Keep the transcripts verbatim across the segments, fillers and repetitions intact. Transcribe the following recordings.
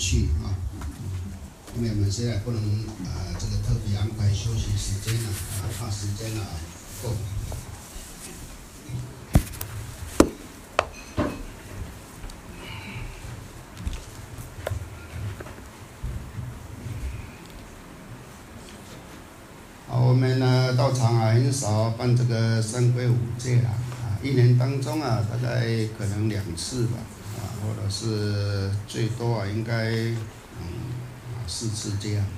续啊，因为我们现在不能啊、呃、这个特别安排休息时间了啊，怕时间啊不够。好，我们呢道场啊很少办这个三归五戒啦啊，一年当中啊大概可能两次吧啊，或者是最多啊应该嗯啊四次这样。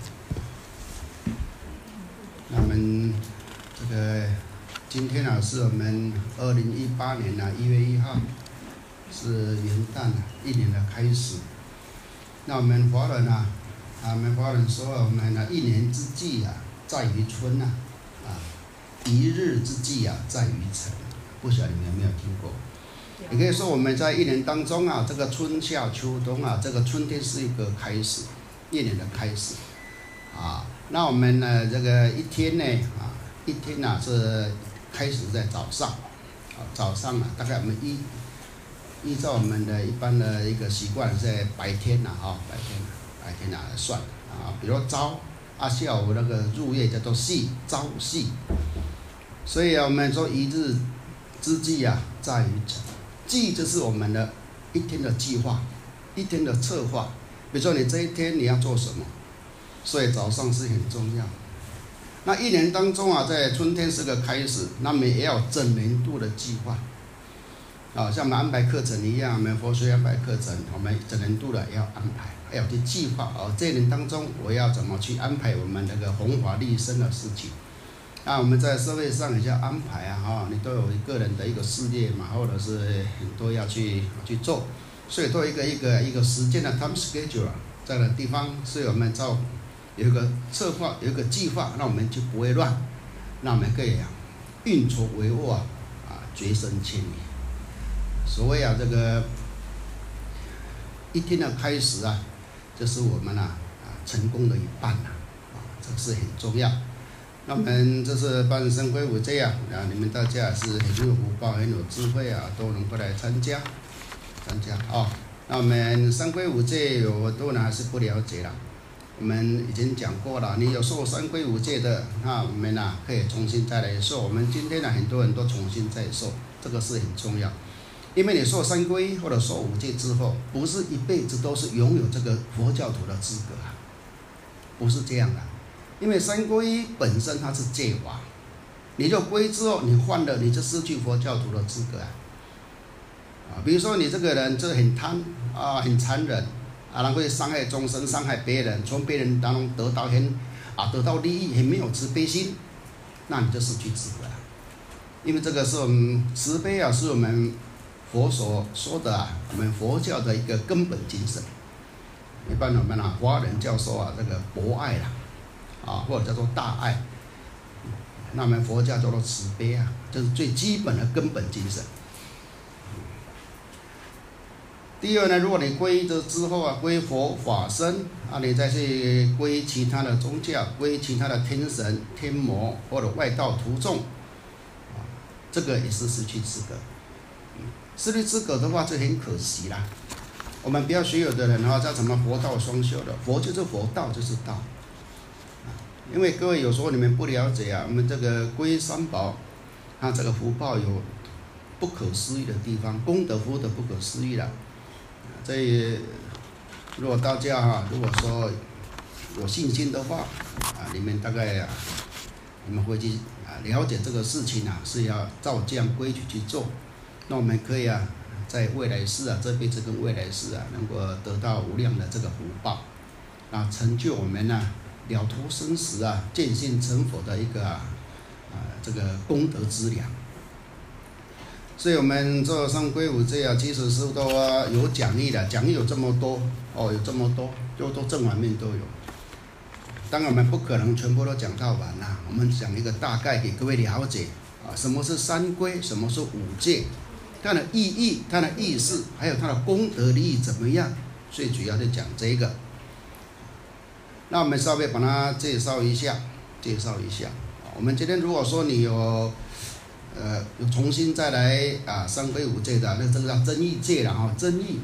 那我们这个今天啊是我们二零一八年啊一月一号，是元旦啊一年的开始。那我们华人啊啊我们华人说我们呢一年之计啊在于春呐，啊，一日之计啊，在于晨。不晓得你们有没有听过？也可以说我们在一年当中啊，这个春夏秋冬啊，这个春天是一个开始，一年的开始，啊，那我们呢，这个一天呢，啊，一天呢、啊、是开始在早上，啊，早上啊，大概我们依依照我们的一般的一个习惯，在白天呐、啊，哈，白天白天啊算啊，比如朝。啊，下午那个入夜叫做夕，朝夕。所以啊，我们说一日之计啊，在于晨。计就是我们的一天的计划，一天的策划。比如说你这一天你要做什么，所以早上是很重要。那一年当中啊，在春天是个开始，那么也要整年度的计划。啊，像我们安排课程一样，我们佛学安排课程，我们整年度的也要安排。要去计划哦，这一年当中我要怎么去安排我们那个弘法利生的事情？啊，我们在社会上也要安排啊，哈，你都有一个人的一个事业嘛，或者是很多要去去做，所以都有一个一个一个时间的 time schedule 在的地方，所以我们照有一个策划，有一个计划，那我们就不会乱，那我们可以啊运筹帷幄啊，啊决胜千里。所谓啊这个一天的开始啊。这是我们啊啊成功的一半呐，啊，这是很重要。那我们这是办三归五戒啊，啊，你们大家也是很有福报、很有智慧啊，都能够来参加，参加啊、哦。那我们三归五戒有很多人还是不了解了，我们已经讲过了，你有受三归五戒的，那我们呢、啊、可以重新再来受。我们今天呢、啊、很多人都重新再受，这个是很重要。因为你受三皈或者受五戒之后，不是一辈子都是拥有这个佛教徒的资格啊，不是这样的。因为三皈本身它是戒法，你就皈之后，你犯了，你就失去佛教徒的资格啊。啊，比如说你这个人就很贪啊，很残忍啊，然后会伤害众生、伤害别人，从别人当中得到很啊得到利益，很没有慈悲心，那你就失去资格了。因为这个是我们慈悲啊，是我们。佛所说的啊，我们佛教的一个根本精神，一般我们啊华人叫说啊这个博爱啦，啊或者叫做大爱，那我们佛教叫做慈悲啊，这是最基本的根本精神。第二呢，如果你皈依了之后啊，皈佛法僧啊，你再去皈依其他的宗教，皈依其他的天神、天魔或者外道徒众，啊，这个也是失去资格。失去资格的话就很可惜啦。我们不要学有的人哈，叫什么佛道双修的，佛就是佛，道就是道。因为各位有时候你们不了解啊，我们这个皈依三宝，它这个福报有不可思议的地方，功德福德不可思议了。所以如果大家哈，如果说有信心的话啊，你们大概啊，你们回去啊了解这个事情啊，是要照这样规矩去做。那我们可以啊，在未来世啊，这辈子跟未来世啊，能够得到无量的这个福报，啊，成就我们呢、啊、了脱生死啊、见性成佛的一个啊、呃、这个功德之粮。所以我们做三皈五戒啊，其实是都、啊、有讲义的，讲义有这么多哦，有这么多，就都正反面都有。当然我们不可能全部都讲到完啦、啊，我们讲一个大概给各位了解啊，什么是三皈，什么是五戒。它的意义、它的意思，还有它的功德利益怎么样？最主要就讲这个。那我们稍微把它介绍一下，介绍一下。我们今天如果说你有，呃，有重新再来啊三皈五戒的，那这个叫增益戒了哈，增益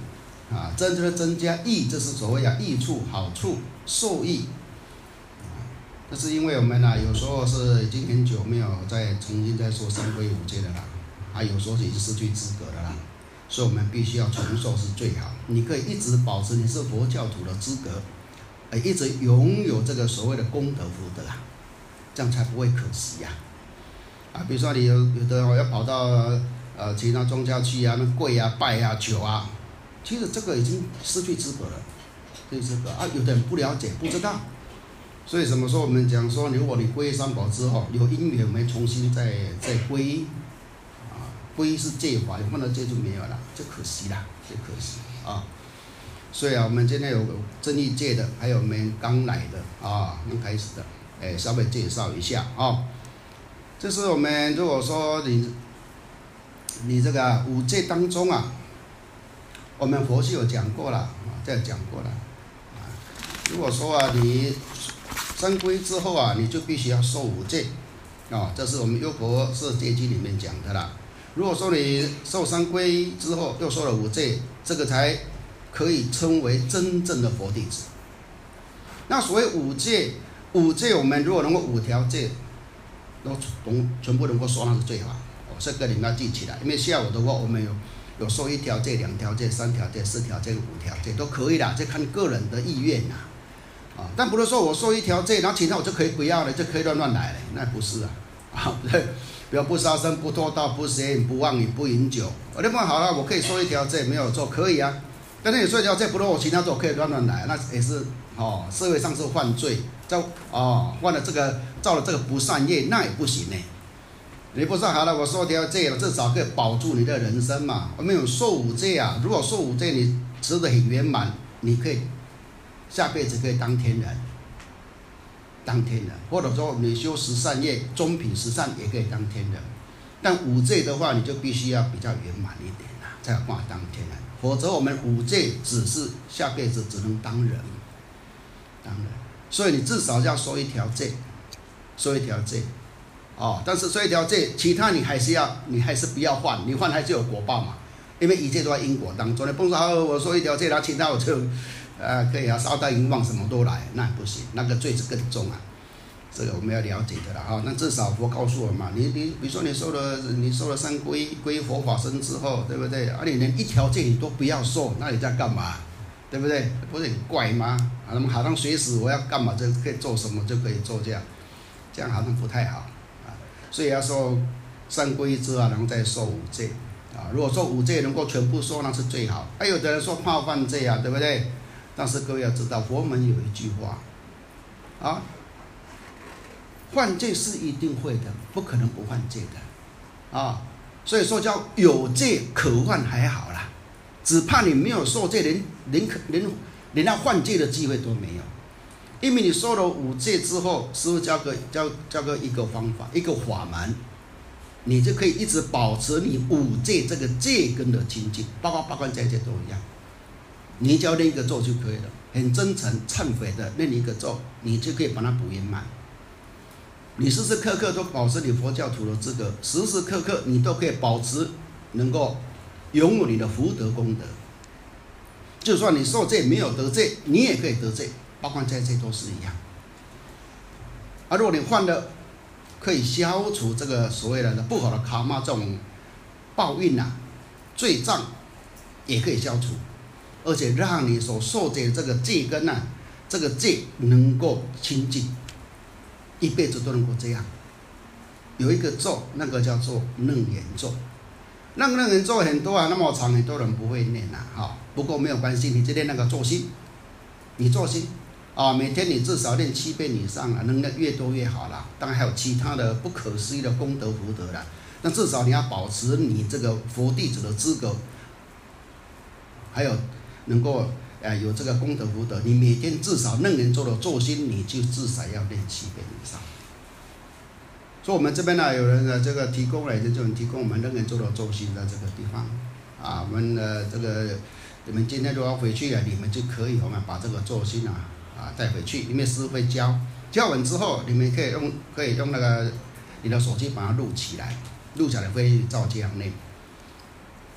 啊，增就是增加益，这是所谓的益处、好处、受益。这是因为我们啊，有时候是已经很久没有再重新再说三皈五戒的啦，啊，有时候已经失去资格了啦，所以我们必须要重受是最好。你可以一直保持你是佛教徒的资格，呃，一直拥有这个所谓的功德福德啊，这样才不会可惜呀、啊。啊，比如说你有有的要跑到呃其他宗教去啊，那跪啊、拜啊、求啊，其实这个已经失去资格了，失去资格啊。有的人不了解，不知道。所以什么时候我们讲说，如果你皈依三宝之后，有因缘我们重新再再皈依，啊，皈依是戒法，换了戒就没有了，就可惜了，就可惜啊。所以啊，我们今天有正义戒的，还有我们刚来的啊，刚开始的，哎，稍微介绍一下啊。这是我们如果说你你这个五戒当中啊，我们佛系有讲过了啊，再讲过了啊。如果说啊，你三皈之后啊，你就必须要受五戒，啊，这是我们《优婆塞戒经》里面讲的啦。如果说你受三皈之后又受了五戒，这个才可以称为真正的佛弟子。那所谓五戒，五戒我们如果能够五条戒都全全部能够说，那是最好。哦，这个你们要记起来，因为下午的话，我们有有受一条戒、两条戒、三条戒、四条戒、五条戒都可以啦，这看个人的意愿呐。啊，但不是说我受一条戒，然后其他我就可以不要了，就可以乱乱来了，那不是啊，啊，对，比如不杀生、不偷盗、不邪淫、不妄语、不饮酒，我那么好了，我可以受一条戒没有错，可以啊。但是你受一条戒，不是我其他都可以乱乱来，那也是哦，社会上是犯罪，叫哦犯了这个造了这个不善业，那也不行呢。你不说好了，我受一条戒了，至少可以保住你的人生嘛。我们有受五戒啊，如果受五戒你持得很圆满，你可以。下辈子可以当天人，当天人，或者说你修十善业，中品十善也可以当天人。但五戒的话，你就必须要比较圆满一点啦，才有办法当天人。否则我们五戒只是下辈子只能当人，当人。所以你至少要收一条戒，收一条戒，哦。但是收一条戒，其他你还是要，你还是不要犯，你犯还是有果报嘛。因为一切都在因果当中。你不说好，我收一条戒，然后其他我就。呃，可以啊，烧到淫妄什么都来，那不行，那个罪是更重啊。这个我们要了解的了哈。那至少佛告诉我嘛，你你比如说你受了你受了三皈皈佛法僧之后，对不对？啊，你连一条戒你都不要受，那你在干嘛？对不对？不是很怪吗？啊，那么好像随时我要干嘛就可以做什么就可以做这样，这样好像不太好啊。所以要受三皈之后，然后再受五戒啊。如果说五戒能够全部受，那是最好。还、啊、有的人说怕犯戒啊，对不对？但是各位要知道，佛门有一句话，啊，犯戒是一定会的，不可能不犯戒的，啊，所以说叫有戒可犯还好啦，只怕你没有受戒，连连可连连那犯戒的机会都没有，因为你受了五戒之后，师父教个教教个一个方法，一个法门，你就可以一直保持你五戒这个戒根的清净，包括八关斋戒都一样。你只要念一个咒就可以了，很真诚忏悔的念一个咒，你就可以把它补圆满。你时时刻刻都保持你佛教徒的资格，时时刻刻你都可以保持能够拥有你的福德功德。就算你受戒没有得戒，你也可以得戒，包括斋戒都是一样。啊，如果你犯了，可以消除这个所谓的不好的卡玛这种报应啊、罪障，也可以消除。而且让你所受戒的这个戒根啊，这个戒能够清净，一辈子都能够这样。有一个咒，那个叫做楞严咒，那个楞严咒很多啊，那么长，很多人不会念啊，哈。不过没有关系，你就念那个咒心，你咒心啊，每天你至少念七遍以上啊，能越多越好啦。当然还有其他的不可思议的功德福德啦，那至少你要保持你这个佛弟子的资格，还有。能够呃有这个功德福德，你每天至少楞严咒的咒心，你就至少要念七遍以上。所以我们这边呢，有人呢这个提供了，就有人提供我们楞严咒的咒心在这个地方啊。我们的这个你们今天如果要回去啊，你们就可以我们把这个咒心啊啊带回去，因为师父会教，教完之后你们可以用可以用那个你的手机把它录起来，录起来会照这样念。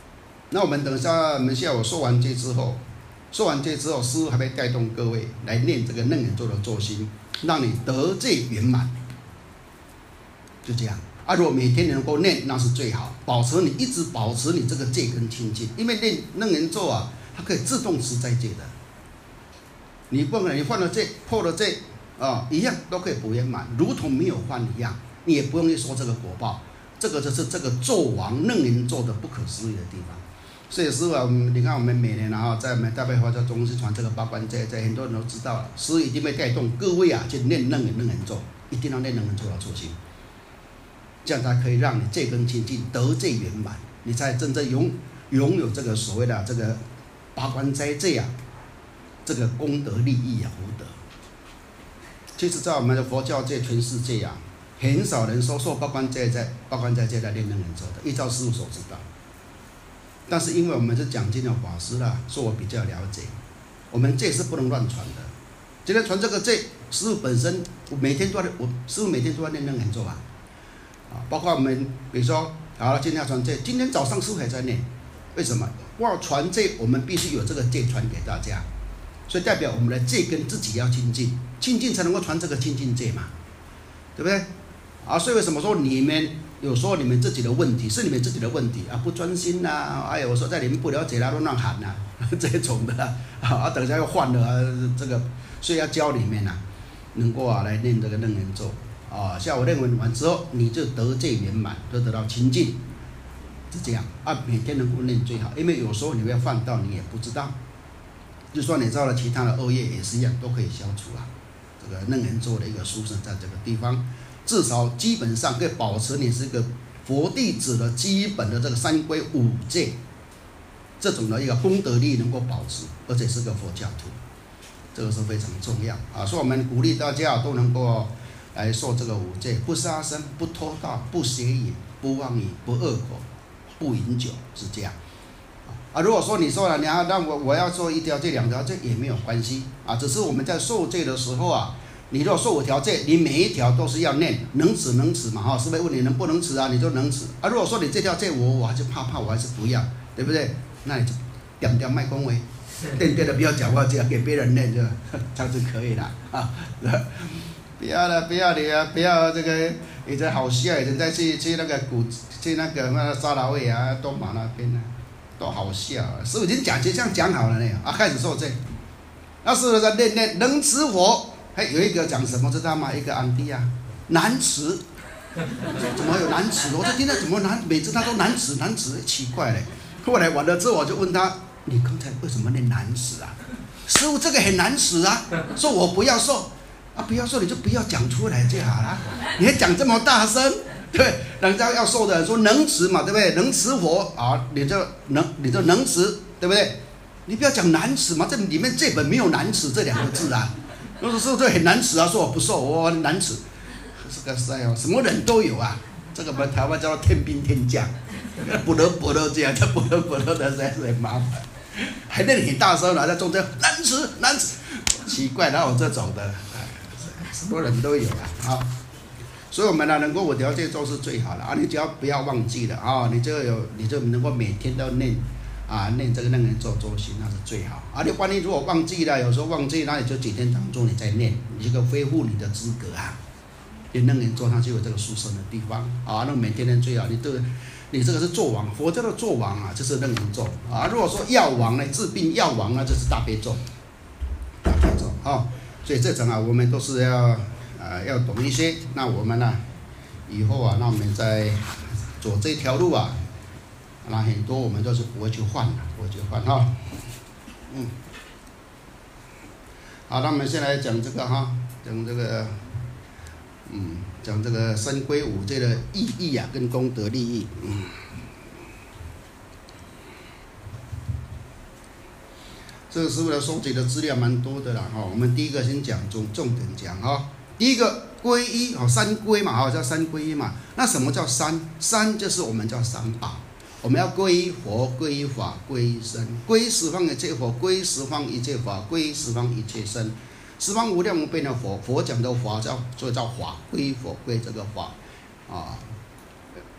那我们等一下，我们下午受完戒之后，受完戒之后，师父还会带动各位来念这个楞严咒的咒心，让你得戒圆满。就这样啊，如果每天能够念，那是最好，保持你一直保持你这个戒跟清净，因为念楞严咒啊，它可以自动持斋戒的。你不可能你犯了戒破了戒啊，一样都可以补圆满，如同没有犯一样，你也不用去说这个果报。这个就是这个咒王楞严咒的不可思议的地方。所以师父啊，你看我们每年啊，在我们大悲佛教中心传这个八关斋，在很多人都知道了，师父一定会带动各位啊去念楞严楞严咒，一定要念楞严咒的初心，这样才可以让你戒根清净，得戒圆满，你才真正拥拥有这个所谓的这个八关斋戒啊，这个功德利益啊福德。其实，在我们的佛教界全世界啊，很少人说受八关斋在八关斋戒来念楞严咒的，依照师父所知道。但是因为我们是讲经的法师啦，所以我比较了解，我们戒是不能乱传的。今天传这个戒，师父本身我每天都在，我师父每天都在念楞严咒啊，啊，包括我们比如说，好了，今天要传戒，今天早上师父还在念，为什么？要传戒，我们必须有这个戒传给大家，所以代表我们的戒跟自己要亲近，亲近才能够传这个清净戒嘛，对不对？啊，所以为什么说你们？有时候你们自己的问题是你们自己的问题啊，不专心呐、啊，哎呀，我说在你们不了解啦，乱乱喊呐、啊，这种的啊，啊，等一下又换了、啊、这个，所以要教你们呐、啊，能够啊来念这个楞严咒啊，下午念完之后，你就得戒圆满，就得到清净，是这样啊，每天能够念最好，因为有时候你会犯到你也不知道，就算你造了其他的恶业也是一样，都可以消除啊。这个楞严咒的一个殊胜在这个地方。至少基本上可以保持你是一个佛弟子的基本的这个三规五戒，这种的一个功德力能够保持，而且是个佛教徒，这个是非常重要啊。所以我们鼓励大家都能够来受这个五戒：不杀生、不偷盗、不邪淫、不妄语、不恶口、不饮酒，是这样啊。如果说你说了你要让我我要做一条戒、两条戒也没有关系啊，只是我们在受戒的时候啊。你如果受五条戒，你每一条都是要念，能持能持嘛哈，是不是问你能不能持啊？你就能持啊。如果说你这条戒我我还是怕怕，我还是不要，对不对？那你就点点麦恭维，对对的，不要讲话，只要给别人念就这样就可以了啊。不要了，不要你啊，不要这个以前好笑，以前在去去那个古去那个那沙拉味啊，东马那边呢，都好笑。师父已经讲就这样讲好了呢啊，开始受戒，那师父在念念能持佛。还有一个讲什么知道吗？一个安迪啊，难持，怎么有难持？我说今天怎么难？每次他都难持难持，奇怪嘞。后来完了之后，我就问他：你刚才为什么念难持啊？师父这个很难持啊，说我不要受啊，不要受你就不要讲出来就好了。你还讲这么大声，对，人家要受的人说能持嘛，对不对？能持佛啊，你就能你就能持，对不对？你不要讲难持嘛，这里面这本没有难持这两个字啊。有时候这很难吃啊，说我不受，我难吃，这个塞哦，什么人都有啊。这个我们台湾叫做天兵天将，不得不得这样，这不得不得的实在是很麻烦。还念很大声了，在中间难吃难吃，奇怪，哪有这种的？什么人都有啊啊！所以我们呢，能够五条戒咒是最好的啊，你只要不要忘记了啊，你就有你就能够每天都念。啊，念这个楞严咒咒心那是最好。啊，你万一如果忘记了，有时候忘记，那你就几天当中你再念，你这个恢复你的资格啊。念楞严咒它就有这个殊胜的地方啊，那每天念最好。你这个，你这个是纣王，佛教的纣王啊，就是楞严咒啊。如果说药王呢，治病药王那就是大悲咒，大悲咒啊。所以这种啊，我们都是要啊要懂一些。那我们呢、啊，以后啊，那我们在走这条路啊。那很多我们都是不会去换的，不会去换哈。嗯，好，那我们先来讲这个哈，讲这个，嗯，讲这个三规五戒的意义啊，跟功德利益。嗯，这个师父的收集的资料蛮多的啦哈。我们第一个先讲重重点讲哈，第一个皈依哦，三规嘛哈，叫三皈依嘛。那什么叫三？三就是我们叫三宝。我们要皈依佛、皈依法、皈依僧，皈依十方一切佛，皈依十方一切法，皈依十方一切僧。十方无量无边的佛，佛讲的法叫所以叫法，皈依佛，皈依这个法啊。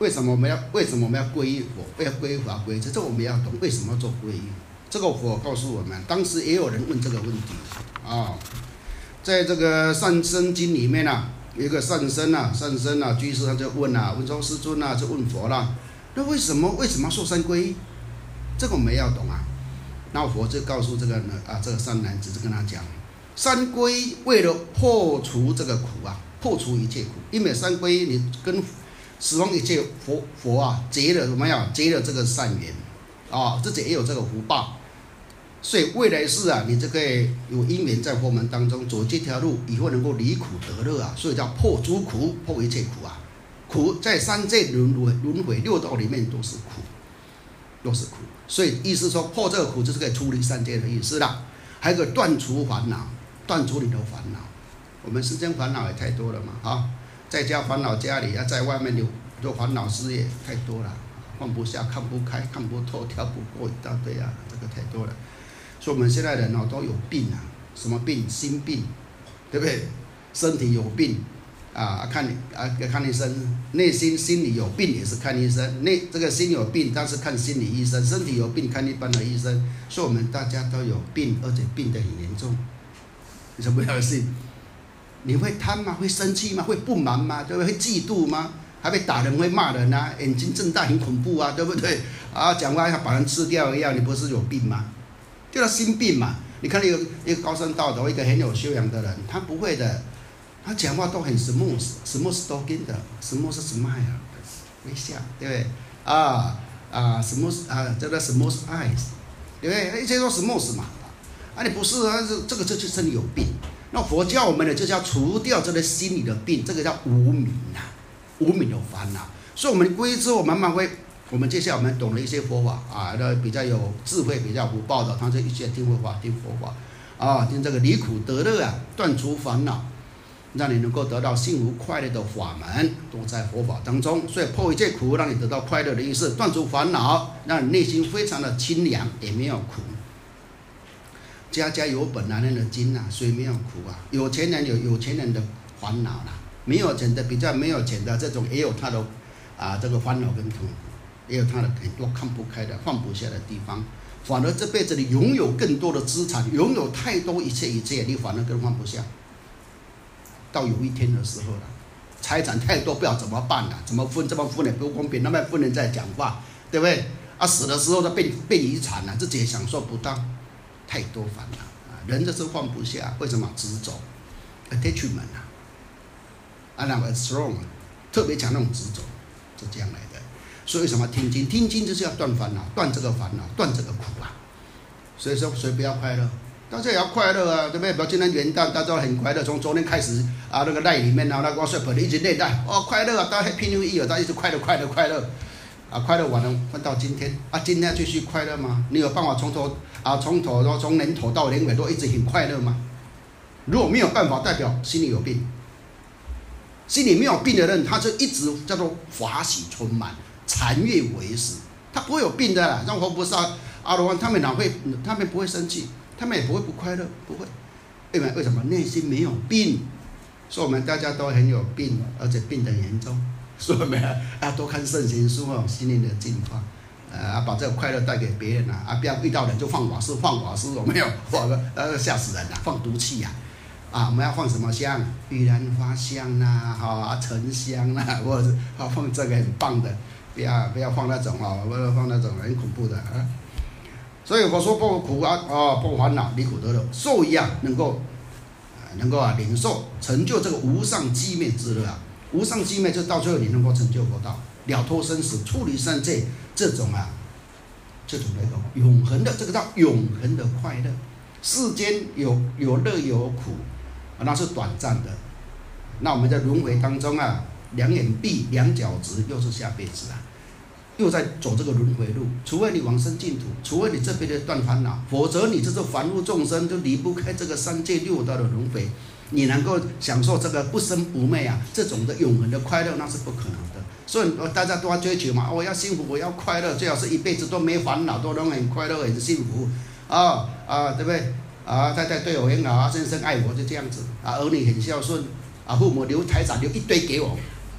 为什么我们要为什么我们要皈依佛？为了皈依法皈依，这我们要懂为什么要做皈依。这个佛告诉我们，当时也有人问这个问题啊，在这个善生经里面啊，有一个善生啊，善生啊，居士他就问啊，问说师尊啊，就问佛啦，那为什么为什么要受三皈依？这个我们要懂啊。那佛就告诉这个呢啊，这个善男子就跟他讲，三皈依为了破除这个苦啊，破除一切苦，因为三皈依你跟十方一切佛佛啊结了什么呀？结了这个善缘啊，自己也有这个福报，所以未来世啊，你就可以有因缘在佛门当中走这条路，以后能够离苦得乐啊，所以叫破诸苦，破一切苦啊。苦在三界轮回轮回六道里面都是苦，都是苦。所以意思说破这个苦就是可以处理三界的意思啦。还有个断除烦恼，断除你的烦恼。我们世间烦恼也太多了嘛啊，在家烦恼家里，要在外面有有烦恼事业太多了，放不下、看不开、看不透、跳不过一大堆啊，这个太多了。所以我们现在人哦都有病啊，什么病？心病，对不对？身体有病。啊，看啊，看医生，内心心理有病也是看医生，内这个心有病，但是看心理医生，身体有病看一般的医生，所以我们大家都有病，而且病得很严重。你什么样的事？你会贪吗？会生气吗？会不满吗？对不对？会嫉妒吗？还会打人，会骂人啊，眼睛睁大很恐怖啊，对不对？啊，讲话像把人吃掉一样，你不是有病吗？叫心病嘛。你看一个一个高僧道德，一个很有修养的人，他不会的。他讲话都很 smooth，smooth talking 的 ，smooth smile， 微笑，对不对？啊啊 ，smooth 啊，这个 smooth eyes， 对不对？一切都 smooth 嘛。啊，你不是啊，这个这就真的有病。那佛教我们呢，就是要除掉这个心理的病，这个叫无明啊，无明的烦恼。所以我们皈依之后，慢慢会，我们接下来我们懂了一些佛法啊，那比较有智慧、比较福报的，他就一些听佛法、听佛法啊，听这个离苦得乐啊，断除烦恼。让你能够得到幸福快乐的法门，都在佛法当中。所以破一切苦，让你得到快乐的意思；断除烦恼，让你内心非常的清凉，也没有苦。家家有本难念的经啊，所以没有苦啊。有钱人有有钱人的烦恼啦，没有钱的比较没有钱的这种也有他的啊这个烦恼跟痛苦，也有他的很多看不开的、放不下的地方。反而这辈子你拥有更多的资产，拥有太多一切一切，你反而更放不下。到有一天的时候了，财产太多，不知道怎么办了，怎么分？这么分也不公平，那么不能再讲话，对不对？啊，死的时候都变变遗产了，自己也享受不到，太多烦恼啊！人就是放不下，为什么执着 ？attachment 啊，啊，那个 strong， 特别强那种执着，是这样来的。所以为什么听经？听经就是要断烦恼，断这个烦恼，断这个苦啊！所以说，谁不要快乐？大家也要快乐啊，对不对？比如今天元旦，大家很快乐。从昨天开始啊，那个赖里面啊，那个 WhatsApp 一直内带，哦，快乐啊，大家 Happy New Year，大家一直快乐，快乐，快乐，啊，快乐完了，换到今天啊，今天继续快乐吗？你有办法从头啊，从头到从年头到年尾都一直很快乐吗？如果没有办法，代表心里有病。心里没有病的人，他就一直叫做法喜充满，禅悦为食，他不会有病的啦。像佛菩萨、阿罗汉，他们哪会？他们不会生气。他们也不会不快乐，不会，因为为什么内心没有病？所以我们大家都很有病，而且病得很严重。所以我们要多看圣贤书哦，心灵的净化，啊，把这个快乐带给别人啊，啊，不要遇到人就放瓦斯，放瓦斯有没有？放个呃吓死人了，放毒气呀、啊！啊，我们要放什么香？玉兰花香啦、啊，哈、啊，沉香啦、啊，或者是啊放这个很棒的，不要不要放那种哦，不要放那种很恐怖的啊。所以我说破苦啊，啊破烦恼，离苦得乐，受益啊，能够，呃、能够啊领受成就这个无上寂灭之乐啊，无上寂灭就到最后你能够成就佛道，了脱生死，出离三界，这种啊，这种那个永恒的，这个叫永恒的快乐。世间有有乐有苦，啊，那是短暂的。那我们在轮回当中啊，两眼闭，两脚直，又是下辈子啊。又在走这个轮回路，除非你往生净土，除非你这辈子断烦恼，否则你这是凡夫众生就离不开这个三界六道的轮回。你能够享受这个不生不灭啊，这种的永恒的快乐，那是不可能的。所以大家都要追求嘛，我要幸福，我要快乐，最好是一辈子都没烦恼，都能很快乐，很幸福啊啊，对不对？啊，太太对我很好啊，先生爱我，就这样子啊，儿女很孝顺啊，父母留财产留一堆给我。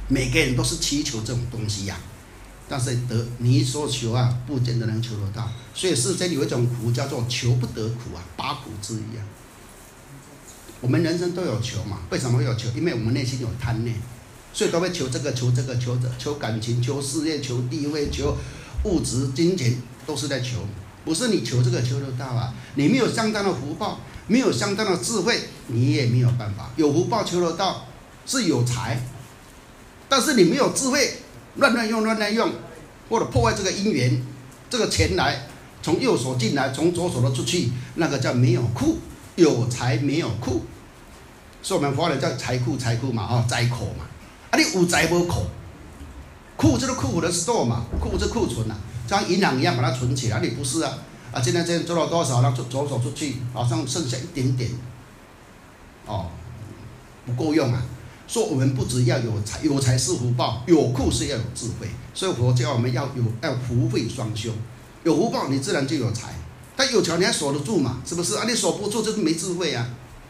每个人都是祈求这种东西呀、啊，但是得你所求啊，不见得能求得到。所以世间有一种苦叫做求不得苦啊，八苦之一啊。我们人生都有求嘛，为什么会有求？因为我们内心有贪念，所以都会求这个求这个求这求感情、求事业、求地位、求物质、金钱，都是在求。不是你求这个求得到啊，你没有相当的福报，没有相当的智慧，你也没有办法。有福报求得到是有财，但是你没有智慧，乱乱用乱乱用，或者破坏这个因缘，这个钱来从右手进来，从左手的出去，那个叫没有库。有财没有库，所以我们华人叫财库财库嘛，哦，财库嘛。啊，你有财无库，库就是库的 store 嘛，库就是库存啊，像银行一样把它存起来。你不是啊，啊，今天这做了多少，然后左手出去，好像剩下一点点，哦，不够用啊。说我们不只要有财，有财是福报，有库是要有智慧。所以佛教我们要有要福慧双修，有福报你自然就有财。但有钱你还守得住嘛？是不是啊？你守不住就是没智慧啊。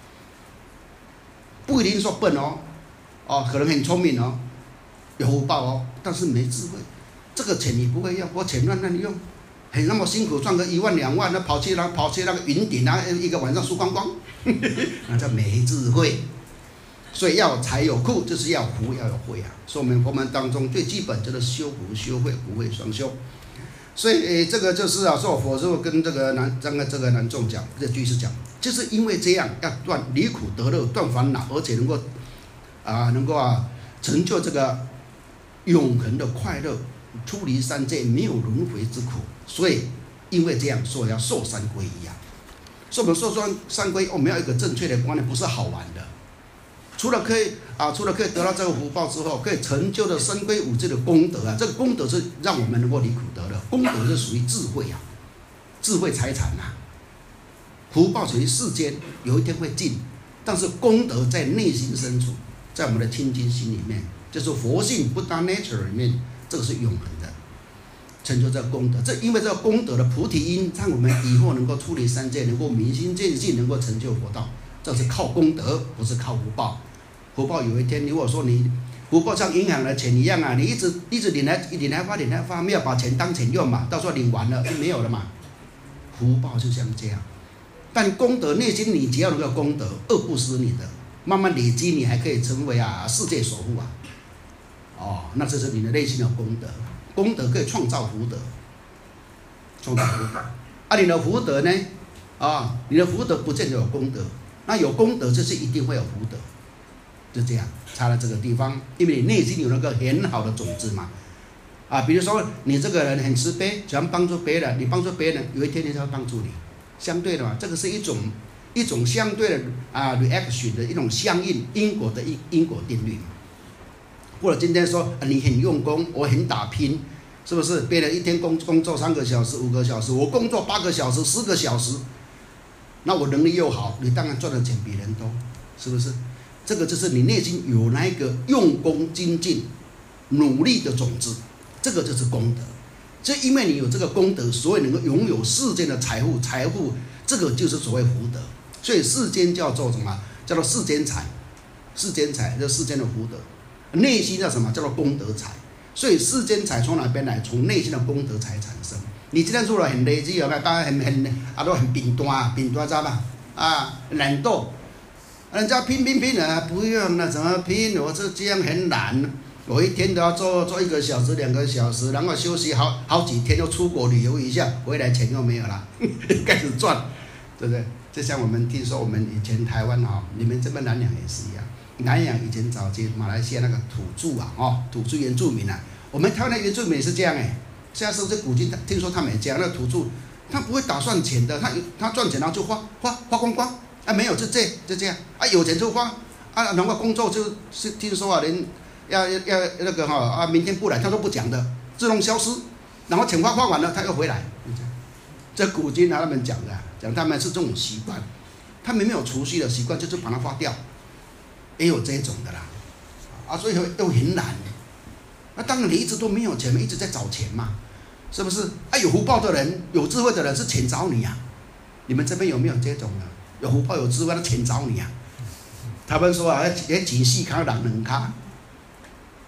不一定说笨哦，哦，可能很聪明哦，有福报哦，但是没智慧。这个钱你不会用，我钱乱乱用，很那么辛苦赚个一万两万，那跑去那跑去那个云顶啊，一个晚上输光光，那叫没智慧。所以要财有库，就是要福要有慧啊。所以我们佛门当中最基本就是修福修慧，福慧双修。所以，诶，这个就是啊，说佛就跟这个南这个这个南众讲，这居士讲，就是因为这样要断离苦得乐，断烦恼，而且能够啊，能够啊，成就这个永恒的快乐，出离三界，没有轮回之苦。所以，因为这样，所以要受三皈依啊。所以我们受三三皈依，我们要有一个正确的观念，不是好玩的。除了可以啊，除了可以得到这个福报之后，可以成就的三皈五戒的功德啊，这个功德是让我们能够离苦得乐，功德是属于智慧啊，智慧财产啊。福报属于世间，有一天会尽，但是功德在内心深处，在我们的清净心里面，就是佛性 Buddha nature 里面，这个是永恒的，成就这个功德。这因为这个功德的菩提因，让我们以后能够出离三界，能够明心见性，能够成就佛道。这是靠功德，不是靠福报。福报有一天，如果说你福报像银行的钱一样啊，你一直一直领来领来发领来发，没有把钱当钱用嘛，到时候领完了就没有了嘛。福报就像这样，但功德内心你只要能够功德，恶不思你的，慢慢累积，你还可以成为啊世界首富啊。哦，那这是你的内心的功德，功德可以创造福德，创造福德。啊，你的福德呢？啊，你的福德不见得有功德。那有功德就是一定会有福德，就这样差在这个地方，因为你内心有那个很好的种子嘛，啊，比如说你这个人很慈悲，喜欢帮助别人，你帮助别人，有一天人家会帮助你，相对的嘛，这个是一种一种相对的啊 reaction 的一种相应因果的因因果定律嘛。或者今天说、啊、你很用功，我很打拼，是不是？别人一天工工作三个小时、五个小时，我工作八个小时、十个小时。那我能力又好，你当然赚的钱比人多，是不是？这个就是你内心有那一个用功精进、努力的种子，这个就是功德。就因为你有这个功德，所以能够拥有世间的财富，财富这个就是所谓福德。所以世间叫做什么？叫做世间财，世间财叫世间的福德。内心叫什么？叫做功德财。所以世间财从哪边来？从内心的功德财产生。你今天做了很累积，有没有？当然很很啊，都很扁端，扁端知道吧？啊，懒惰，人家拼拼拼啊，不用了，怎么拼？我这这样很懒，我一天都要做做一个小时、两个小时，然后休息好好几天，又出国旅游一下，回来钱又没有了，开始赚，对不对？就像我们听说，我们以前台湾哈，你们这边南洋也是一样，南洋以前早期马来西亚那个土著啊，哦，土著原住民啊，我们台湾的原住民也是这样哎。现在是不是古今？听说他们也这样，那土著他不会打算钱的，他他赚钱然后就花花花光光啊，没有就这就这样啊，有钱就花啊，然后工作就是听说啊，人要要那个哈啊，明天不来他都不讲的，自动消失，然后钱花花完了他又回来，这古今他们讲的，讲他们是这种习惯，他们没有储蓄的习惯，就是把它花掉，也有这种的啦，啊，所以都很懒。那当然你一直都没有钱，一直在找钱嘛。是不是？啊，有福报的人、有智慧的人是钱找你啊！你们这边有没有这种的？有福报、有智慧的钱找你啊！他们说啊，连几细卡两能卡，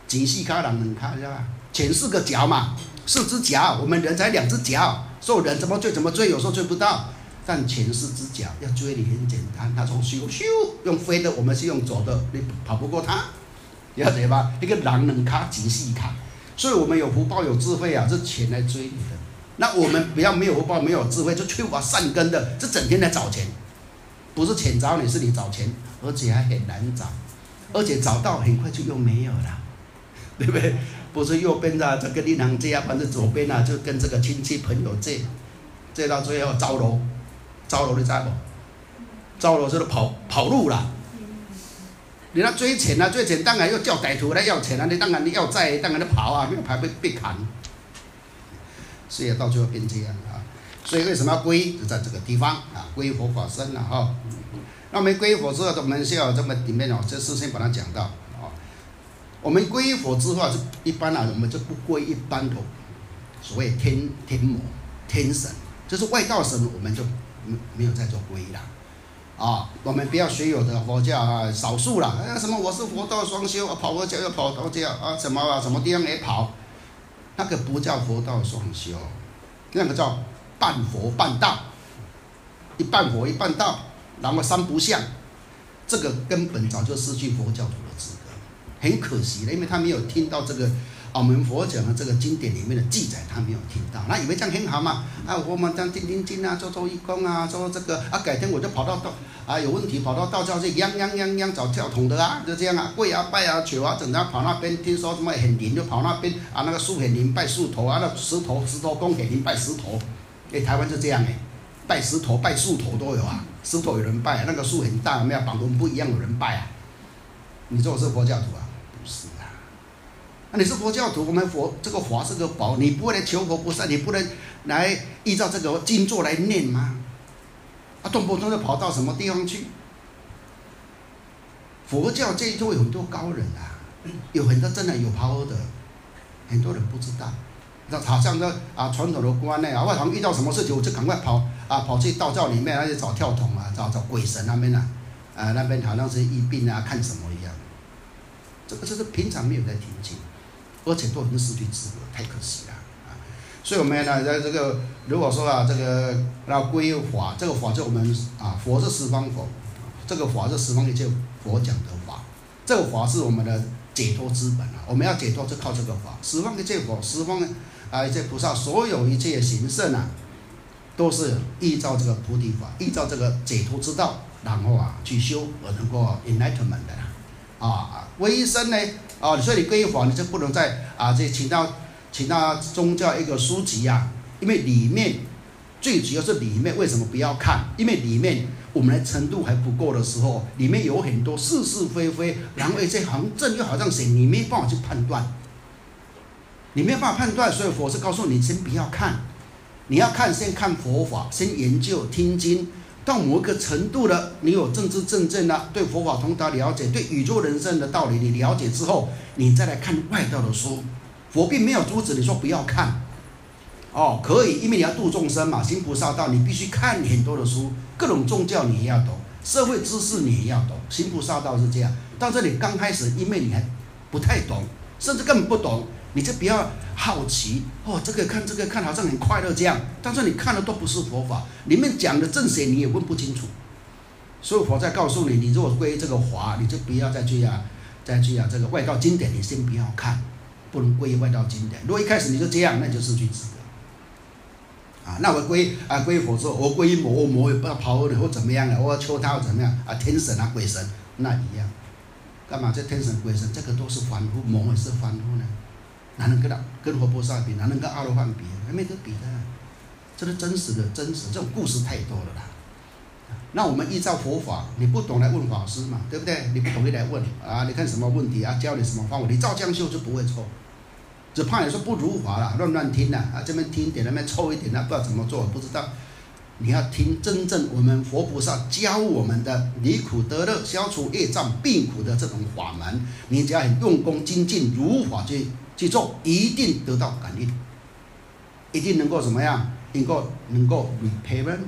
前四脚人两脚，知道吧？前四个脚嘛，四只脚，我们人才两只脚，所以人怎么追怎么追，有时候追不到。但前四只脚要追你很简单，他从咻咻用飞的，我们是用走的，你跑不过他，了解吧？一个人两脚，前四脚，所以我们有福报有智慧啊，是钱来追你的。那我们不要没有福报没有智慧，就缺乏善根的，是整天来找钱，不是钱找你，是你找钱，而且还很难找，而且找到很快就又没有了，对不对？不是右边的这个银行借啊，反正左边啊就跟这个亲戚朋友借，借到最后招楼，招楼你知不？招楼就是跑跑路了。你那追钱啊，追钱当然要叫歹徒来要钱啊，你当然你要债，当然你跑啊，没有跑被被砍。所以到最后变这样啊，所以为什么要皈依？就在这个地方啊，皈依佛法僧了哈。那我们皈依佛之后，我们需要这么里面哦，这事先把它讲到啊。我们皈依佛之后，就一般啊，我们就不皈一般的所谓天天魔、天神，就是外道神，我们就没没有在做皈依啦。啊，我们不要学有的佛教啊，少数啦，啊什么我是佛道双修，啊、跑佛教又跑道教啊，什么啊什么地方也跑。那个不叫佛道双修，那个叫半佛半道，一半佛一半道，然后三不像，这个根本早就失去佛教徒的资格，很可惜的，因为他没有听到这个我们佛讲的这个经典里面的记载，他没有听到，那以为这样很好嘛，啊，我们当精精进啊，做做义工啊，做这个啊，改天我就跑到道啊有问题跑到道教去央央央央找教统的啊，就这样啊，跪啊拜啊求啊，整天跑那边，听说什么很灵就跑那边啊，那个树很灵拜树头啊，那石头石头公很灵拜石头，哎，台湾就这样哎，拜石头拜树头都有啊，石头有人拜，那个树很大，有没有绑纹不一样有人拜啊？你说我是佛教徒啊？不是啊。那、啊、你是佛教徒，我们佛这个法是个宝，你不会来求佛菩萨，你不能来依照这个经座来念吗？啊，动不动就跑到什么地方去？佛教这一头有很多高人啊，有很多真的有 power 的，很多人不知道。那好像这啊传统的观念啊，我好像遇到什么事情我就赶快跑啊跑去道教里面，那去找跳桶啊，找找鬼神那边啊，啊那边好像是医病啊，看什么一样。这个就是平常没有在听经。而且都已经失去资格，太可惜了啊！所以我们呢，在这个如果说啊，这个要皈依法，这个法就我们啊，佛是十方佛，这个法是十方一切佛讲的法，这个法是我们的解脱之本啊！我们要解脱就靠这个法，十方一切佛，十方啊一切菩萨，所有一切行圣啊，都是依照这个菩提法，依照这个解脱之道，然后啊去修而能够 enlightenment 的啦啊，皈依僧呢？啊，所以你皈依法，你就不能再啊，这请到请到宗教一个书籍啊，因为里面最主要是里面为什么不要看？因为里面我们的程度还不够的时候，里面有很多是是非非，然后一些好像正又好像邪，你没办法去判断，你没有办法判断，所以佛是告诉你先不要看，你要看先看佛法，先研究听经。到某一个程度了，你有正知正见了，对佛法通达了解，对宇宙人生的道理你了解之后，你再来看外道的书。佛并没有阻止你说不要看，哦，可以，因为你要度众生嘛，行菩萨道，你必须看很多的书，各种宗教你也要懂，社会知识你也要懂，行菩萨道是这样。到这里刚开始，因为你还不太懂，甚至根本不懂，你就不要好奇哦，这个看这个看好像很快乐这样，但是你看的都不是佛法，里面讲的正邪你也分不清楚。所以佛在告诉你，你如果归这个法，你就不要再去啊，再去啊这个外道经典，你先不要看，不能归外道经典。如果一开始你就这样，那你就失去资格。啊，那我归啊归佛之后，我归魔，魔也不知道跑或怎么样啊，我要求他或怎么样啊，天神啊鬼神那一样，干嘛这天神鬼神这个都是凡夫，魔也是凡夫呢？哪能跟他跟佛菩萨比？哪能跟阿罗汉比？还没得比的。这是真实的，真实这种故事太多了啦。那我们依照佛法，你不懂来问法师嘛，对不对？你不懂就来问啊，你看什么问题啊？教你什么方法，你照这样修就不会错。只怕你说不如法啦，乱乱听啦，啊这边听一点，那边凑一点，那不知道怎么做，不知道。你要听真正我们佛菩萨教我们的离苦得乐、消除业障、病苦的这种法门，你只要很用功精进，如法去。去做，一定得到感应，一定能够怎么样？能够能够 repayment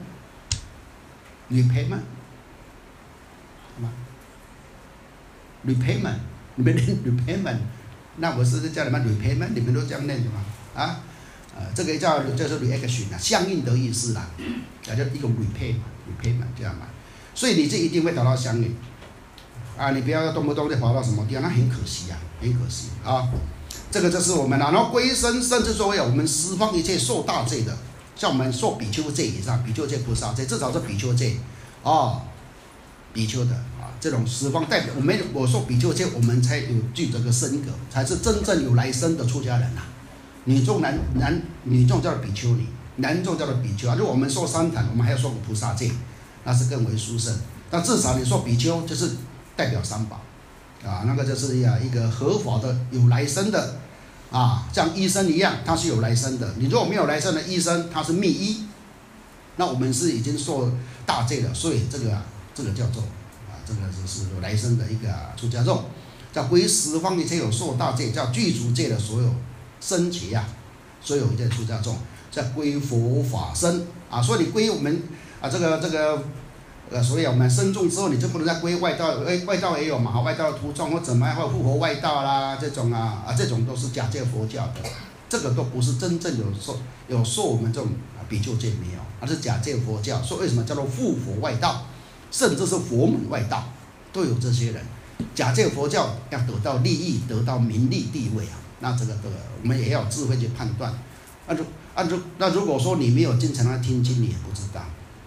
repayment 什么 repayment 你们念 repayment 那我是叫你们 repayment， 你们都这样念的嘛？啊，呃，这个叫就是 reaction 啊，相应的意思啦，啊，就一种 repay 嘛 ，repayment 这样嘛。所以你这一定会得到相应。啊，你不要动不动就滑到什么地方，那很可惜啊，很可惜啊。这个就是我们啊，然后归身甚至作为我们十方一切受大戒的，像我们受比丘戒以上，比丘戒、菩萨戒，至少是比丘戒，啊，比丘的啊，这种十方代表我们，我说比丘戒，我们才有具这个身格，才是真正有来生的出家人呐、啊。女众男男女众叫做比丘尼，男众叫做比丘啊。如果我们受三坛，我们还要受个菩萨戒，那是更为殊胜。但至少你说比丘，就是代表三宝。啊，那个就是呀一个合法的有来生的，啊，像医生一样，他是有来生的。你如果没有来生的医生，他是密医，那我们是已经受大戒了，所以这个、啊、这个叫做啊，这个就是有来生的一个、啊、出家众，叫归十方一切有受大戒，叫具足戒的所有僧伽啊，所有一切出家众，叫归佛法僧啊，所以你归我们啊这个这个。呃，所以我们僧众之后，你就不能再归外道，哎，外道也有嘛，外道徒众或怎么样，或复活外道啦，这种啊啊，这种都是假借佛教的，这个都不是真正有受有受我们这种比丘戒没有，而是假借佛教。说为什么叫做复活外道，甚至是佛门外道，都有这些人假借佛教要得到利益，得到名利地位啊，那这个的我们也要有智慧去判断。按照按照那如果说你没有经常来听经，你也不知道。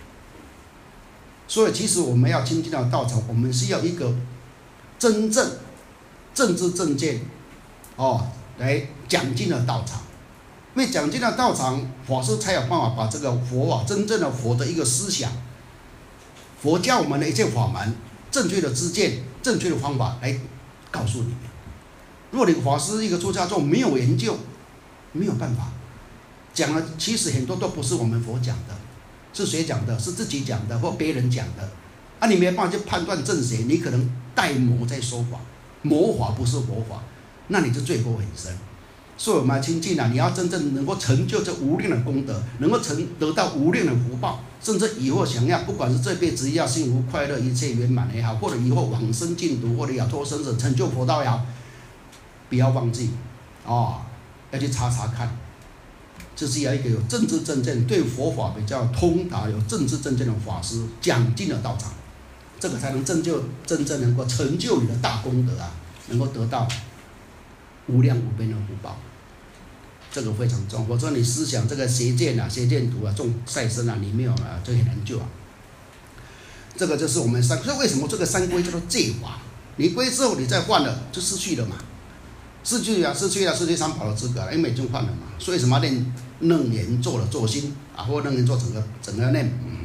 所以，其实我们要亲近到道场，我们是要一个真正政治正见哦，来讲进了道场。因为讲进了道场，法师才有办法把这个佛法真正的佛的一个思想，佛教我们的一切法门，正确的知见、正确的方法来告诉你们。如果你法师一个出家众没有研究，没有办法讲了，其实很多都不是我们佛讲的。是谁讲的？是自己讲的，或别人讲的，啊，你没办法去判断正邪，你可能代魔在说法，魔法不是佛法，那你就罪过很深。所以我们要亲近啊，你要真正能够成就这无量的功德，能够成得到无量的福报，甚至以后想要，不管是这辈子要幸福快乐、一切圆满也好，或者以后往生净土，或者了脱生死、成就佛道也好，不要忘记，哦，要去查查看。就是要一个有政治正见、对佛法比较通达、有政治正见的法师讲进了道场，这个才能真就真正能够成就你的大功德啊，能够得到无量无边的福报。这个非常重要。我说你思想这个邪见啊、邪见图啊、种赛身啊，你没有啊，就很难救啊。这个就是我们三，所以为什么这个三归叫做戒法？你归之后，你再换了，就失去了嘛。失去啊，失去了，失去三宝的资格了，因为已经换了嘛。所以什么念楞严做了做心啊，或楞严做整个整个念。嗯。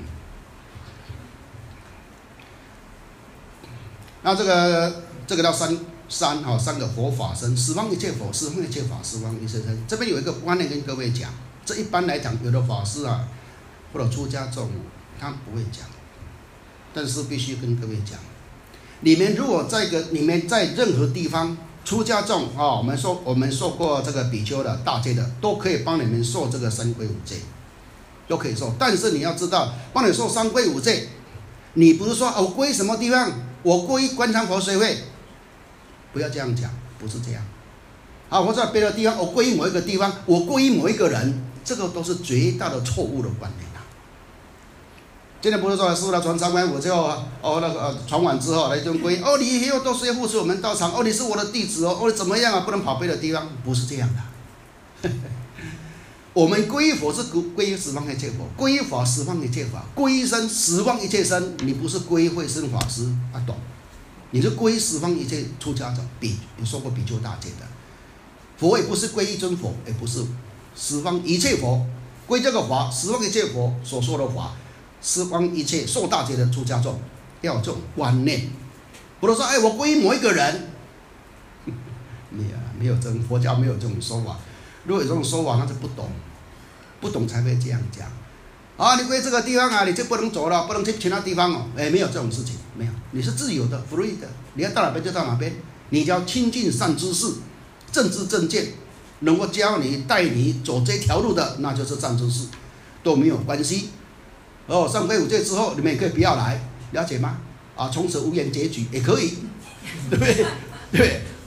那这个这个叫三三哈、哦、三个佛法僧，十方一切佛，十方一切法，十方一切僧。这边有一个观念跟各位讲，这一般来讲，有的法师啊或者出家众，他不会讲，但是必须跟各位讲，你们如果在一个你们在任何地方。出家众啊、哦，我们说我们受过这个比丘的大戒的，都可以帮你们受这个三皈五戒，都可以受。但是你要知道，帮你受三皈五戒，你不是说、哦、我皈什么地方，我皈观常佛水会，不要这样讲，不是这样。啊，或者别的地方，我皈某一个地方，我皈某一个人，这个都是绝大的错误的观念。今天不是说师父来传三皈五之后，哦，那个呃传完之后来就皈，哦，你以后都是要付出我们道场，哦，你是我的弟子哦，哦，怎么样啊？不能跑别的地方，不是这样的。我们皈佛是皈十方一切佛，皈法十方一切法，皈身十方一切身。你不是皈慧生法师啊，懂？你是皈十方一切出家者，比有受过比丘大戒的。佛也不是皈一尊佛，也不是十方一切佛，皈这个法，十方一切佛所说的法。十方一切受大戒的出家众要有这种观念，不能说哎，我皈某一个人，没有没有这种佛教没有这种说法。如果有这种说法，那就不懂，不懂才会这样讲。啊，你皈这个地方啊，你就不能走了，不能去其他地方哦。哎，没有这种事情，没有，你是自由的 ，free 的，你要到哪边就到哪边。你只要亲近善知识，正知正见，能够教你带你走这条路的，那就是善知识，都没有关系。哦，上皈五戒之后，你们也可以不要来，了解吗？啊，从此无缘结局也可以，对不对？对不对？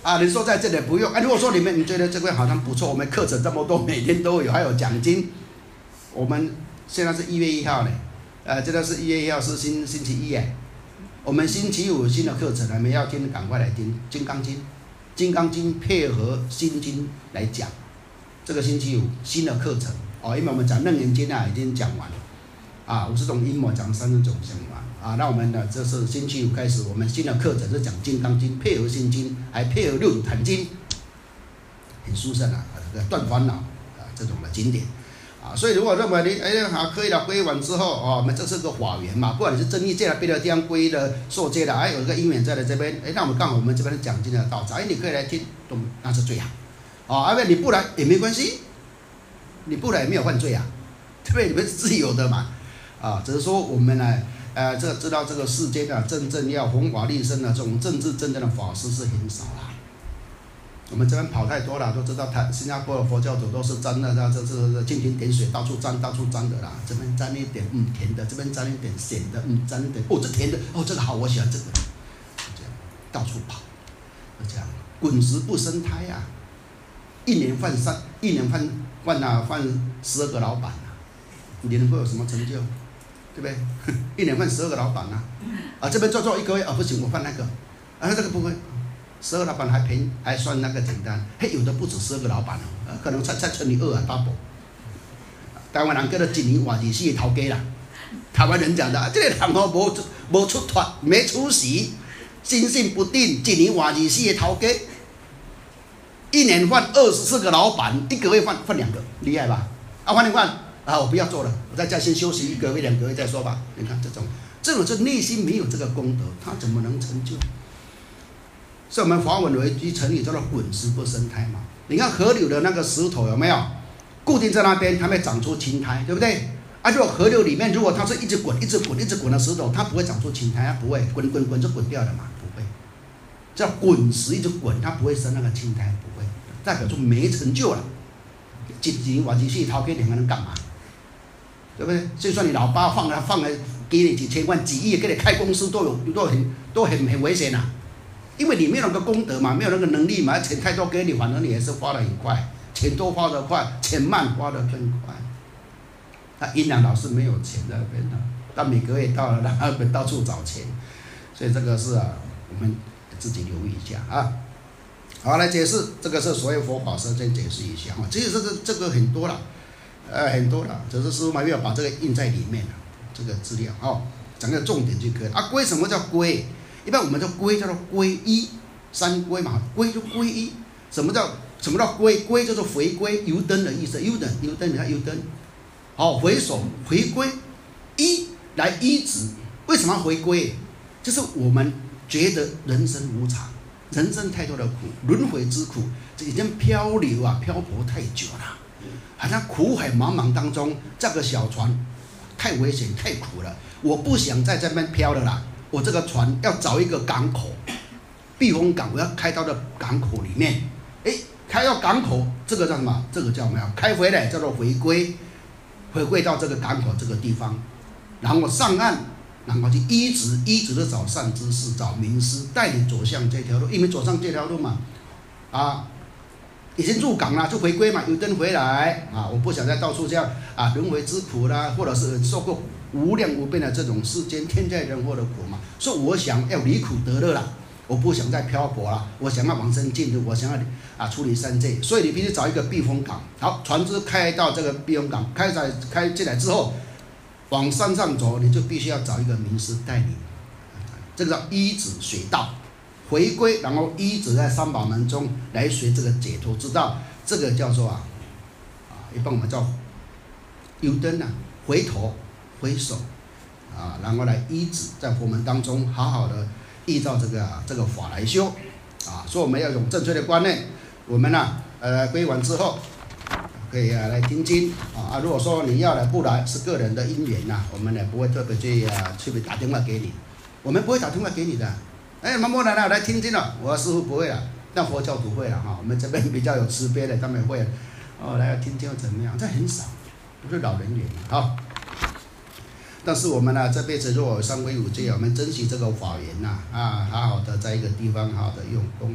啊，你说在这里不用，啊，如果说你们你觉得这边好像不错，我们课程这么多，每天都有，还有奖金。我们现在是一月一号呢，呃，这个是一月一号是星星期一哎，我们星期五新的课程，你们要听赶快来听《金刚经》，《金刚经》配合《心经》来讲。这个星期五新的课程哦，因为我们讲《楞严经》啊已经讲完了，啊，五十种阴谋讲三十种讲完啊，那我们呢这是星期五开始，我们新的课程是讲《金刚经》配合《心经》，还配合《六祖坛经》，很殊胜啊，这个断烦恼啊这种的经典。啊，所以如果认为你哎好可以了，皈依完之后哦，我们这是个法缘嘛，不管你是真意界的别的地方皈依的受戒的，还有一个因缘在的这边，哎，那我们刚好我们这边的讲经的道场，哎，你可以来听，都那是最好。哦，因为你不来也没关系，你不来也没有犯罪啊，对不对？你们是自由的嘛，啊，只是说我们呢，呃，这个知道这个世间啊，真正要弘法利生的这种政治真正的法师是很少啦。我们这边跑太多了，都知道台新加坡的佛教徒都是沾的，这这这蜻蜓点水，到处沾到处沾的啦。这边沾一点嗯甜的，这边沾一点咸的，嗯沾一点哦这甜的哦这个好，我喜欢这个，这样到处跑，就这样滚石不生胎啊，一年换三一年换换啊换十二个老板啊，你能够有什么成就？对不对？一年换十二个老板啊，啊这边做做一个月啊不行，我换那个，啊这个不会。十二个老板还便还算那个简单，嘿，有的不止十二个老板哦，呃、可能才才乘以二啊 ，double。台湾人叫做一年换二四个头家啦，台湾人讲的，啊、这个人哦无无出团，没出席，心性不定，一年换二四个头家，一年换二十四个老板，一个月换换两个，厉害吧？啊，换一换啊，我不要做了，我在家先休息一个月两个月再说吧。你看这种，这种是内心没有这个功德，他怎么能成就？所以我们华文有一句成语叫做“滚石不生胎”嘛。你看河流的那个石头有没有固定在那边，它会长出青苔，对不对？啊，如果河流里面如果它是一直滚、一直滚、一直滚的石头，它不会长出青苔，它不会滚滚滚就滚掉了嘛，不会。叫滚石一直滚，它不会生那个青苔，不会，代表说没成就了。一年换二四头家两个人干嘛？对不对？就算你老爸放了放了给你几千万、几亿，给你开公司都有都很都很很危险啊。因为你没有那个功德嘛，没有那个能力嘛，钱太多给你，反正你也是花得很快，钱多花得快，钱慢花得更快。那阴阳老是没有钱在那边的，但每个月到了那边到处找钱，所以这个是啊，我们自己留意一下啊。好，来解释这个是所谓佛法僧先解释一下啊。其实这个这个很多了，呃很多了，只是师父没有把这个印在里面了，这个资料哦，讲个重点就可以了。啊，归什么叫归？一般我们叫归叫做皈依，三归嘛，归就皈依。什么叫什么叫归？归就是回归，油灯的意思，油灯油灯，你看油灯，好、哦、回首回归，依来依止。为什么要回归？就是我们觉得人生无常，人生太多的苦，轮回之苦，这已经漂流啊漂泊太久了，好像苦海茫茫当中，这个小船太危险太苦了，我不想在这边漂了啦。我这个船要找一个港口，避风港，我要开到的港口里面。哎，开到港口，这个叫什么？这个叫什么？开回来叫做回归，回归到这个港口这个地方，然后上岸，然后去依止，依止的找善知识，找名师，带你走向这条路，因为走上这条路嘛，啊，已经入港了，就回归嘛，有灯回来啊！我不想再到处这样啊，轮回之苦啦，或者是受过无量无边的这种世间天灾人祸的苦嘛，所以我想要离苦得乐啦，我不想再漂泊了，我想要往生净土，我想要啊处理三界，所以你必须找一个避风港。好，船只开到这个避风港，开在开进来之后，往山上走，你就必须要找一个名师带你，这个叫依止水道，回归，然后依止在三宝门中来学这个解脱之道，这个叫做啊啊，一般我们叫油灯啊，回头。回首，啊，然后来依止，在佛门当中好好的依照这个、啊、这个法来修，啊，所以我们要用正确的观念。我们呢、啊，呃，皈依完之后，可以啊来听经啊。如果说你要来不来，是个人的因缘呐、啊，我们呢不会特别去啊去打电话给你，我们不会打电话给你的。哎，毛毛来了，来听经了，我师父不会了，但佛教徒会了哈。我们这边比较有慈悲的，他们会哦来听经怎么样？这很少，都是老人缘啊。但是我们呢、啊，这辈子如果有三皈五戒，我们珍惜这个法缘呐、啊，啊，好好的在一个地方好好的用功啊，啊，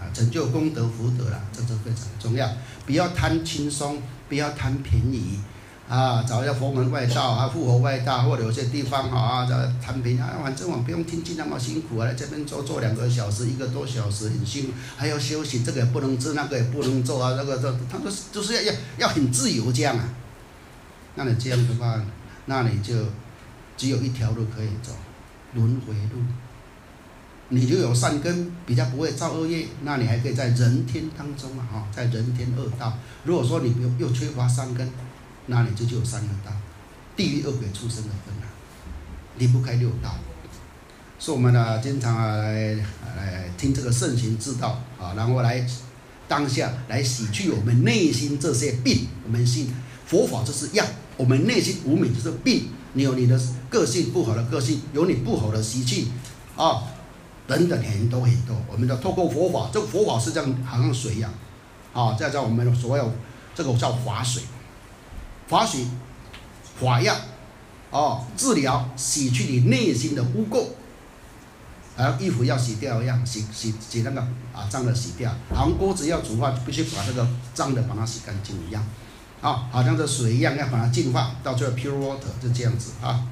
啊，成就功德福德啦，这是非常重要。不要贪轻松，不要贪便宜啊，找一下佛门外道啊，护佛外道，或者有些地方哈啊，贪便宜啊，反正我不用听经那么辛苦啊，来这边坐坐两个小时，一个多小时很辛苦，还要休息，这个也不能吃，那个也不能做啊，那个这他都是就是要要要很自由这样啊。那你这样的话，那你就只有一条路可以走，轮回路。你就有善根，比较不会造恶业，那你还可以在人天当中啊，哈，在人天恶道。如果说你又缺乏善根，那你就就有三恶道，地狱恶鬼畜生的分啊，离不开六道。所以我们呢，经常啊来来听这个圣行之道啊，然后来当下来洗去我们内心这些病。我们信佛法就是药，我们内心无明就是病。你有你的个性不好的个性，有你不好的习气啊。等等很多很多，我们要透过佛法，这个佛法是这样，好像水一样，啊，这叫我们所有这个叫法水，法水，法药，哦，治疗洗去你内心的污垢，而衣服要洗掉一样，洗洗洗那个啊脏的洗掉，好像锅子要煮饭，必须把这个脏的把它洗干净一样，啊，好像这水一样，要把它净化到最后 pure water 就这样子啊。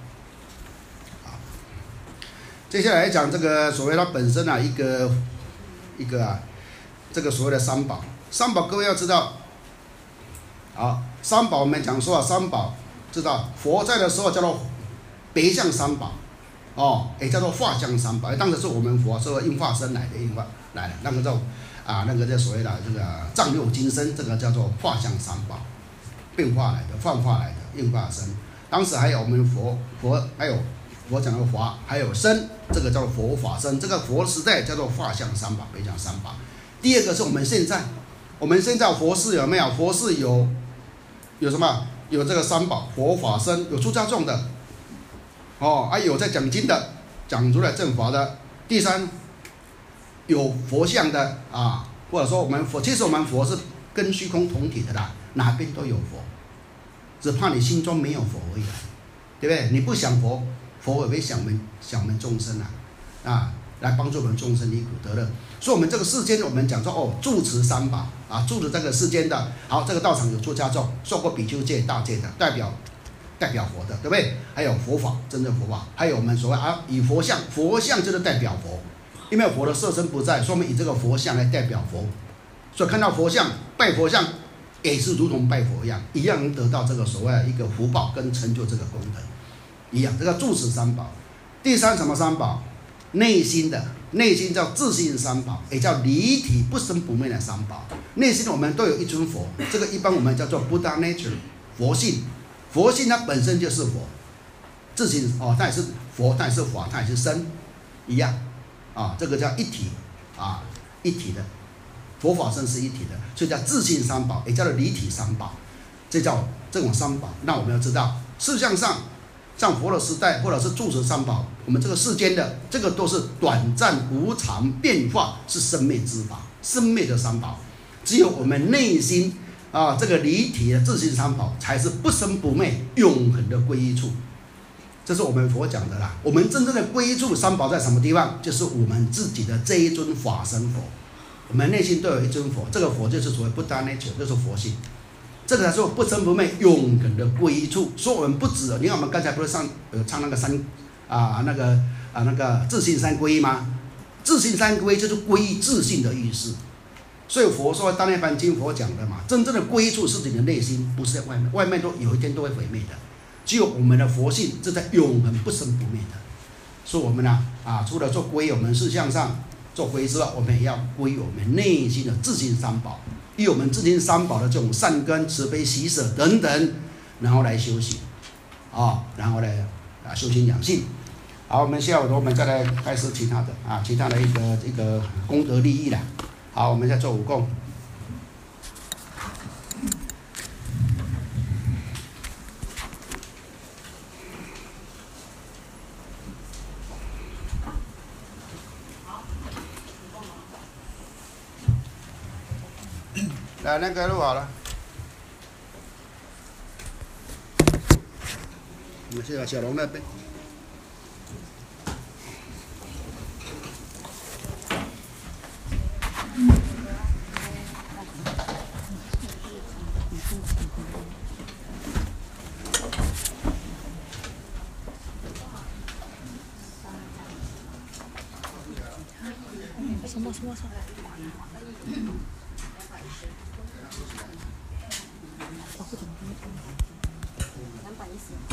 接下来讲这个所谓它本身啊，一个一个啊，这个所谓的三宝，三宝各位要知道，啊，三宝我们讲说啊，三宝知道佛在的时候叫做别相三宝，哦，也叫做化相三宝，当时是我们佛是应化身来的，应化来的，那个叫啊，那个叫所谓的这个藏六金身，这个叫做化相三宝，变化来的，幻化来的，应化身。当时还有我们佛佛还有。我讲的法还有身，这个叫做佛法身，这个佛时代叫做化相三宝、别相三宝。第二个是我们现在，我们现在佛寺有没有？佛寺有有什么？有这个三宝、佛法身，有出家众的，哦，还、啊、有在讲经的，讲出来正法的。第三，有佛像的啊，或者说我们佛，其实我们佛是跟虚空同体的啦，哪边都有佛，只怕你心中没有佛而已，对不对？你不想佛。佛也会想我们想我们众生啊，啊，来帮助我们众生离苦得乐。所以，我们这个世间，我们讲说哦，住持三宝啊，住持这个世间的，好，这个道场有出家众，受过比丘戒、大戒的，代表代表佛的，对不对？还有佛法，真正佛法，还有我们所谓啊，以佛像，佛像就是代表佛，因为佛的色身不在，说明以这个佛像来代表佛，所以看到佛像，拜佛像，也是如同拜佛一样，一样能得到这个所谓的一个福报跟成就这个功德。一样，这个住持三宝。第三什么三宝？内心的，内心叫自信三宝，也叫离体不生不灭的三宝。内心我们都有一尊佛，这个一般我们叫做 Buddha nature， 佛性。佛性它本身就是佛，自信哦，它也是佛，它也是法，它也是身，一样啊，这个叫一体啊，一体的佛法身是一体的，所以叫自信三宝，也叫做离体三宝，这叫这种三宝。那我们要知道，事项上。像佛的时代，或者是住持三宝，我们这个世间的这个都是短暂无常变化，是生灭之法，生灭的三宝。只有我们内心啊，这个离体的自信三宝，才是不生不灭、永恒的归依处。这是我们佛讲的啦。我们真正的归依处三宝在什么地方？就是我们自己的这一尊法身佛。我们内心都有一尊佛，这个佛就是所谓不单 nature， 就是佛性。这个才是不生不灭、永恒的归依处。所以我们不止，你看我们刚才不是上呃唱那个三啊那个啊那个自信三皈依吗？自信三皈依就是皈依自信的意思。所以佛说《大涅槃经》佛讲的嘛，真正的归依处是你的内心，不是在外面，外面都有一天都会毁灭的。只有我们的佛性是在永恒不生不灭的。所以我们呢啊，除了做皈依我们事项上做皈依之外，我们也要皈依我们内心的自信三宝。以我们自信三宝的这种善根、慈悲、喜舍等等，然后来修行，啊，然后来啊修行养性。好，我们下午我们再来开始其他的啊，其他的一个一个功德利益了。好，我们再做五供。来，那个录好了。我们去到小龙那边。嗯什么什么什么？保护怎么怎么？两百一十。